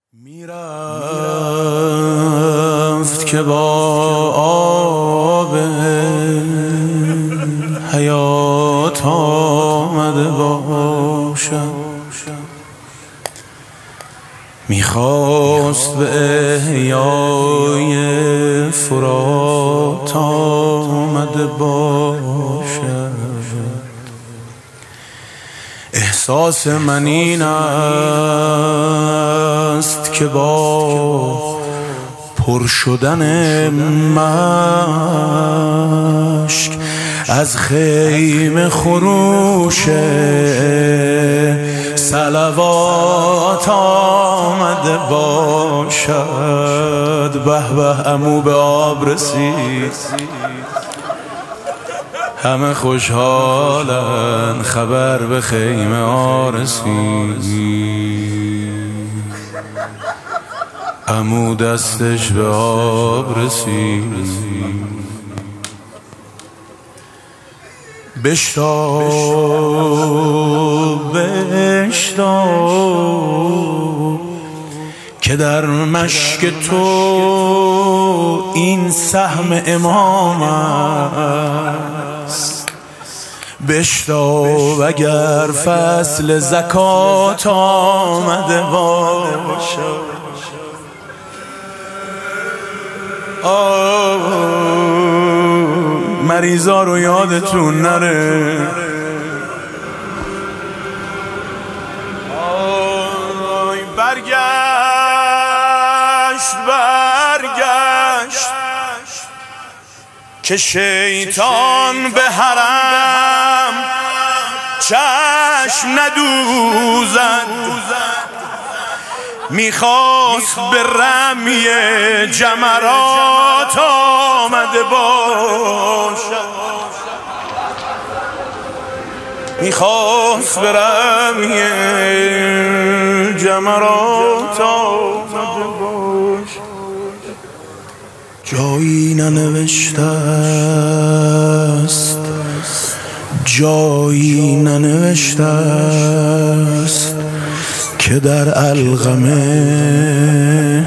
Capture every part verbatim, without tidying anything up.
میرفت که با آب حیات آمده باشم، میخواست به احیای فرات آمده باشد. احساس من این است که با پر شدن مشک از خیمه خروش صلوات آمده باشد. به به عمو به آب رسید، همه خوشحالن خبر به خیمه ها رسید. عمو دستش به آب رسید. بشتاب بشتاب که در مشک تو این سهم امام است. بشتاب اگر فصل زکات آمده باشد. مریضا رو یادتون نره، برگشت برگشت که شیطان به حرم چشم ندوزد. میخواست به رمی جمرات آمده باشد. میخواست به رمی جمرات آمده باشد. جایی ننوشته است، جایی ننوشته است که در القمه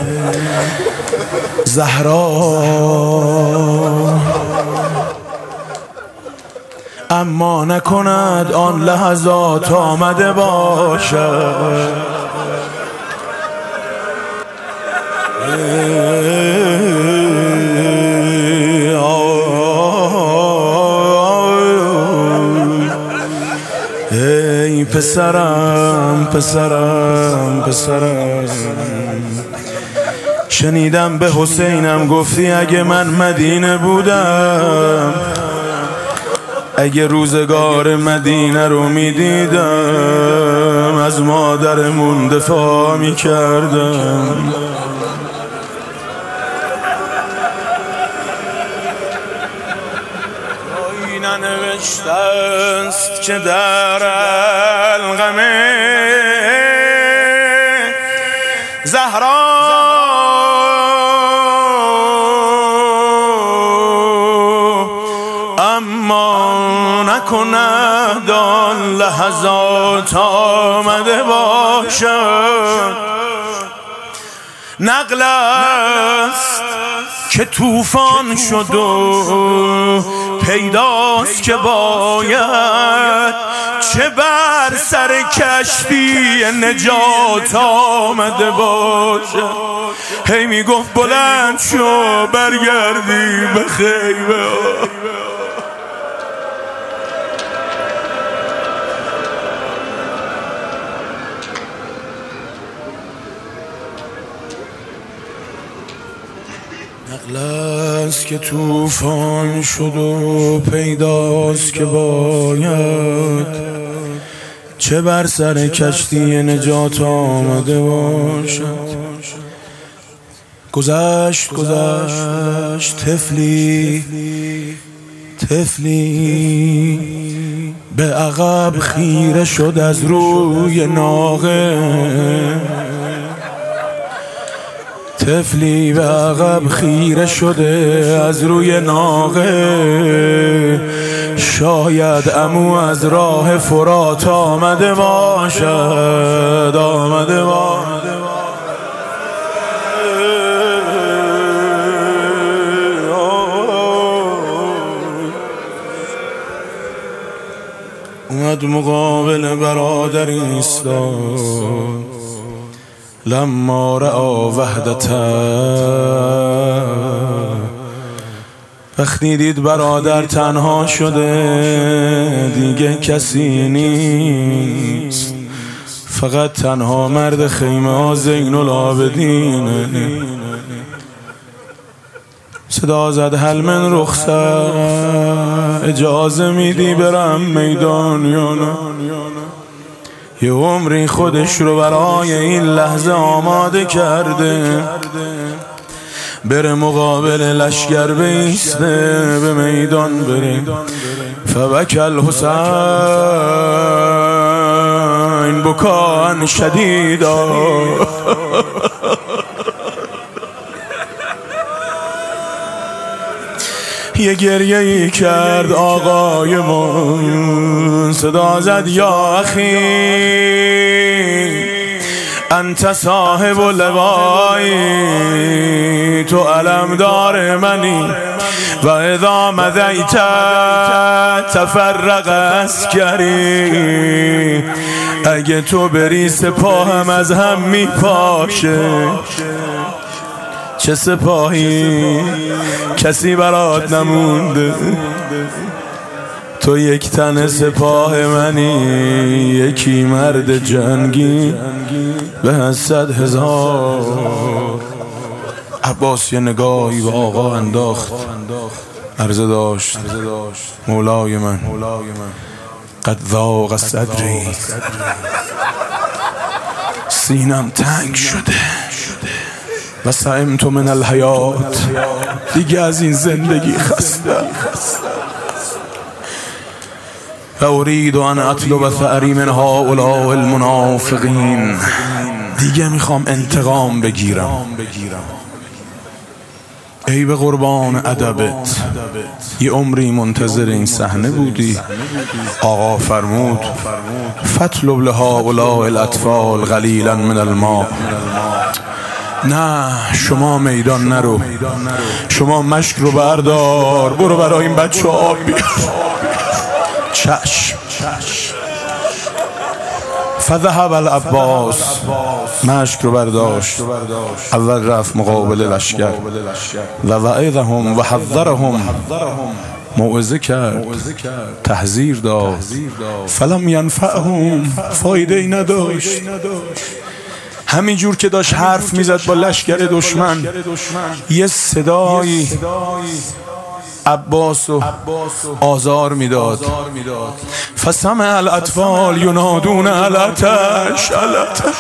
زهرا اما نکند آن لحظات آمده باشد. ای پسرم پسرم پسرم، شنیدم به حسینم گفتی اگه من مدینه بودم، اگه روزگار مدینه رو میدیدم، از مادرمون دفاع میکردم. ننوشته است که در القمه زهرا اما نکند آن لحظات آمده باشد. نقل است که طوفان شد و پیداست که باید چه بر سر کشتی نجات آمده باشد. هی میگفت بلند شو برگردی به خیمه. نقل است که طوفان شد و پیداست که باید چه بر سر کشتی نجات آمده باشد. گذشت گذشت طفلی طفلی به عقب خیره شد از روی ناقه. طفلی به عقب خیره شده از روی ناقه. شاید عمو از راه فرات آمده باشد، آمده باشد. اومد مقابل برادر ایستاد، لما رأى وحدته، وقتی دید برادر تنها شده دیگه کسی نیست، فقط تنها مرد خیمه ها زین العابدینه. صدا زد هل من رخصت، اجازه میدی برم میدان یا نه؟ یه عمری خودش رو برای این لحظه آماده کرده، بره مقابل لشگر بیسته، به میدان بره. فبکى الحسین بکاء شدیدا، یه گریه ای کرد آقای من، صدا زد یا اخی انت صاحب لوایی، تو علمدار منی و اذا مضیت تفرق عسکری، اگه تو بری سپاهم از هم میپاشه. چه سپاهی کسی برات نمونده، تو یک تن سپاه منی، یکی مرد جنگی به از صد هزار. عباس یه نگاهی به آقا انداخت، عرضه داشت مولای من قد ضاق صدری، سینم تنگ شده و سئمت من الحیات، دیگه از این زندگی خسته و اريد ان اطلب ثأری من هؤلاء المنافقین، دیگه میخوام انتقام بگیرم. ای به قربان ادبت، یه عمری منتظر این صحنه بودی. آقا فرمود فاطلب لهؤلاء الاطفال قلیلا من الماء. نه شما میدان نرو، شما مشک رو بردار، برو برای این بچه آب بیار. چشم. فذهب العباس، مشک رو برداشت، اول رفت مقابل لشکر و وعظهم و حذرهم، موعظه کرد، تحذیر داد. فلم ینفعهم، فایده ای نداشت. همین جور که داشت حرف میزد با لشکر دشمن، یه صدایی عباس و آزار میداد. فسمع الاطفال ینادون الاتش الاتش.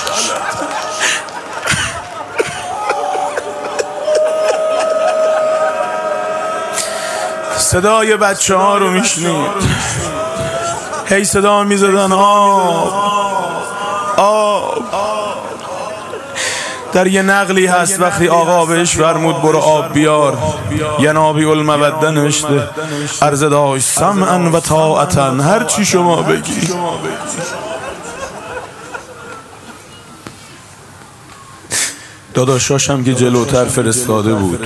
صدای بچه ها رو میشنید، هی صدا میزدن آب آب. در یه نقلی هست وقتی آقا بهش فرمود برو آب بیار، ینابی الموده نوشته، عرضه داشت سمعا و طاعتا، هر چی شما بگی. داداشاشم که جلوتر فرستاده بود،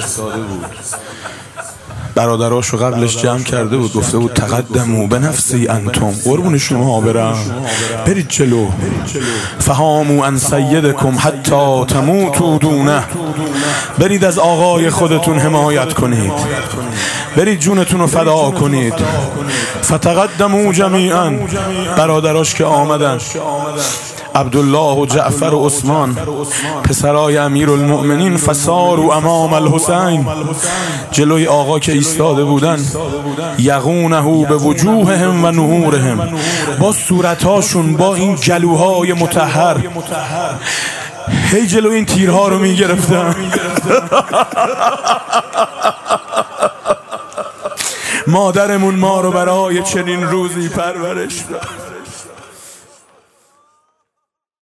برادراشو قبلش جمع کرده بود، گفته بود تقدموا بنفسی انتم، قربون شما برم، برید جلو. فهاموا ان سیدکم حتی تموتوا دونه، برید از آقای خودتون حمایت کنید، برید جونتون رو فدا کنید. فتقدموا جمیعا، برادراش که آمدن، عبدالله و جعفر و عثمان پسرای امیرالمؤمنین، فساروا امام الحسین، جلوی آقا که ایستاده بودن، یغونه به وجوههم و نحورهم، با صورتاشون، با این گلوهای مطهر، هی جلو این تیرها رو میگرفتن. مادرمون ما رو برای چنین روزی پرورش داد.